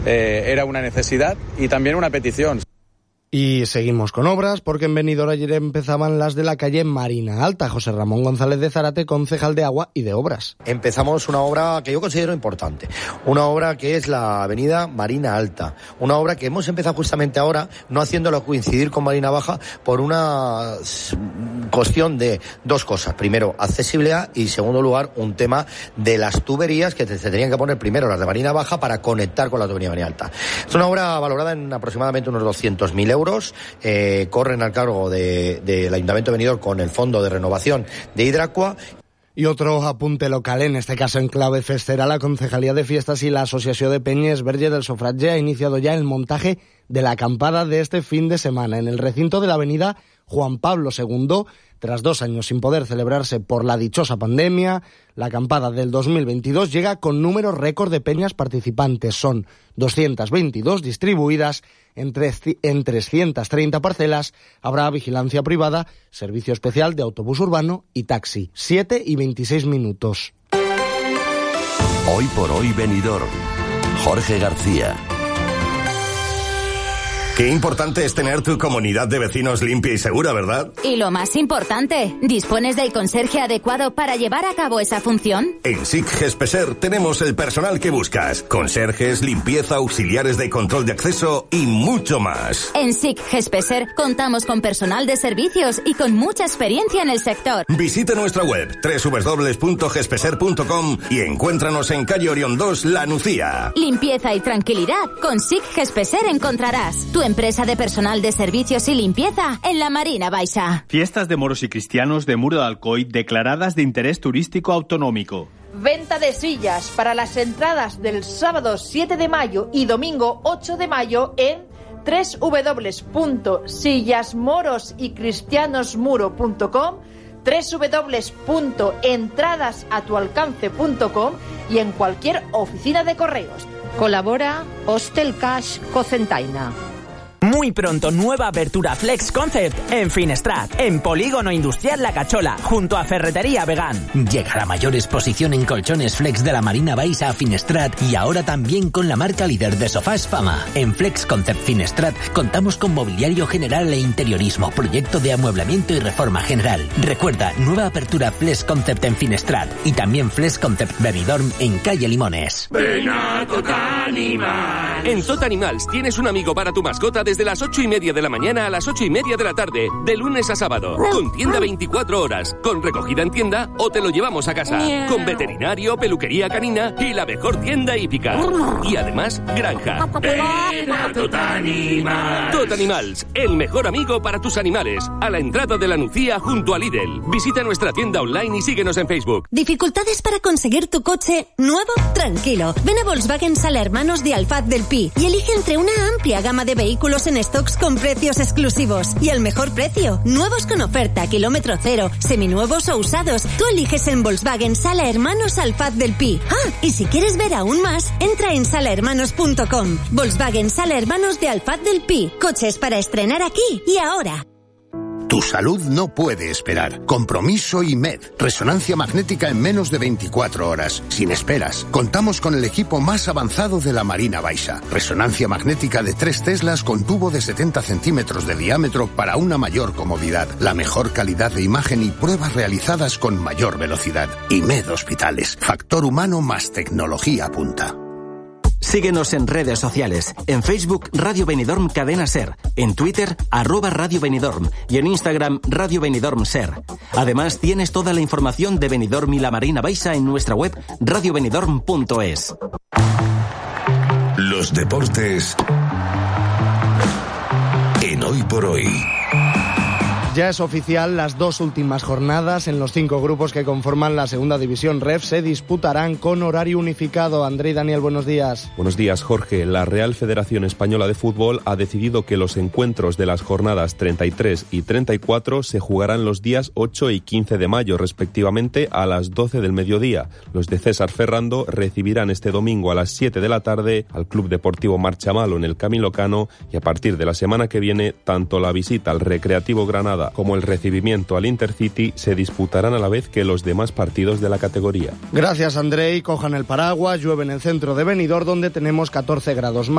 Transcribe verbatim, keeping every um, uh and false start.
eh, era una necesidad y también una petición. Y seguimos con obras, porque en Benidorm ayer empezaban las de la calle Marina Alta. José Ramón González de Zárate, concejal de Agua y de Obras. Empezamos una obra que yo considero importante, una obra que es la avenida Marina Alta, una obra que hemos empezado justamente ahora, no haciéndolo coincidir con Marina Baja, por una cuestión de dos cosas. Primero, accesibilidad, y segundo lugar, un tema de las tuberías que se tenían que poner primero las de Marina Baja para conectar con la tubería Marina Alta. Es una obra valorada en aproximadamente unos doscientos mil euros. Euros, eh, corren al cargo de, del Ayuntamiento de Benidorm con el Fondo de Renovación de Hidracua. Y otro apunte local, en este caso en clave festera, la Concejalía de Fiestas y la Asociación de Peñes Verge del Sofratge ha iniciado ya el montaje de la acampada de este fin de semana en el recinto de la avenida Juan Pablo segundo. Tras dos años sin poder celebrarse por la dichosa pandemia, la acampada del dos mil veintidós llega con números récord de peñas participantes. Son doscientas veintidós distribuidas en, tres, en trescientas treinta parcelas. Habrá vigilancia privada, servicio especial de autobús urbano y taxi. siete y veintiséis minutos. Hoy por hoy Benidorm. Jorge García. Qué importante es tener tu comunidad de vecinos limpia y segura, ¿verdad? Y lo más importante, ¿dispones del conserje adecuado para llevar a cabo esa función? En S I C Gespeser tenemos el personal que buscas. Conserjes, limpieza, auxiliares de control de acceso y mucho más. En S I C Gespeser contamos con personal de servicios y con mucha experiencia en el sector. Visita nuestra web doble u doble u doble u punto gespeser punto com y encuéntranos en calle Orión dos, La Nucía. Limpieza y tranquilidad con S I C Gespeser encontrarás. Tu empresa de personal de servicios y limpieza en la Marina Baixa. Fiestas de moros y cristianos de Muro de Alcoy declaradas de interés turístico autonómico. Venta de sillas para las entradas del sábado siete de mayo y domingo ocho de mayo en doble u doble u doble u punto sillas moros y cristianos muro punto com, doble u doble u doble u punto entradas a tu alcance punto com y en cualquier oficina de correos. Colabora Hostel Cash Cocentaina. Muy pronto, nueva apertura Flex Concept en Finestrat, en Polígono Industrial La Cachola, junto a Ferretería Vegan. Llega la mayor exposición en colchones Flex de la Marina Baixa a Finestrat y ahora también con la marca líder de sofás Fama. En Flex Concept Finestrat contamos con mobiliario general e interiorismo, proyecto de amueblamiento y reforma general. Recuerda, nueva apertura Flex Concept en Finestrat y también Flex Concept Benidorm en calle Limones. Ven a Totanimals. En Totanimals tienes un amigo para tu mascota desde las ocho y media de la mañana a las ocho y media de la tarde, de lunes a sábado, con tienda veinticuatro horas, con recogida en tienda o te lo llevamos a casa, con veterinario, peluquería canina y la mejor tienda hípica. Y además, granja. Ven a Totanimals. Totanimals, el mejor amigo para tus animales, a la entrada de La Nucía junto a Lidl. Visita nuestra tienda online y síguenos en Facebook. ¿Dificultades para conseguir tu coche nuevo? Tranquilo. Ven a Volkswagen Sala Hermanos de Alfaz del Pi y elige entre una amplia gama de vehículos en stocks con precios exclusivos y al mejor precio. Nuevos con oferta, kilómetro cero, seminuevos o usados. Tú eliges en Volkswagen Sala Hermanos Alfaz del Pi. Ah, y si quieres ver aún más, entra en sala hermanos punto com. Volkswagen Sala Hermanos de Alfaz del Pi. Coches para estrenar aquí y ahora. Tu salud no puede esperar. Compromiso I M E D. Resonancia magnética en menos de veinticuatro horas. Sin esperas. Contamos con el equipo más avanzado de la Marina Baixa. Resonancia magnética de tres Teslas con tubo de setenta centímetros de diámetro para una mayor comodidad. La mejor calidad de imagen y pruebas realizadas con mayor velocidad. I M E D Hospitales. Factor humano más tecnología punta. Síguenos en redes sociales. En Facebook, Radio Benidorm Cadena Ser. En Twitter, arroba Radio Benidorm. Y en Instagram, Radio Benidorm Ser. Además, tienes toda la información de Benidorm y la Marina Baixa en nuestra web radio benidorm punto es. Los deportes en Hoy por Hoy. Ya es oficial, las dos últimas jornadas en los cinco grupos que conforman la segunda división R E F se disputarán con horario unificado. André y Daniel, buenos días. Buenos días, Jorge. La Real Federación Española de Fútbol ha decidido que los encuentros de las jornadas treinta y tres y treinta y cuatro se jugarán los días ocho y quince de mayo, respectivamente a las doce del mediodía. Los de César Ferrando recibirán este domingo a las siete de la tarde al Club Deportivo Marchamalo en el Camilo Cano y a partir de la semana que viene, tanto la visita al Recreativo Granada como el recibimiento al Intercity se disputarán a la vez que los demás partidos de la categoría. Gracias, André. Cojan el paraguas, llueve en el centro de Benidorm, donde tenemos catorce grados más.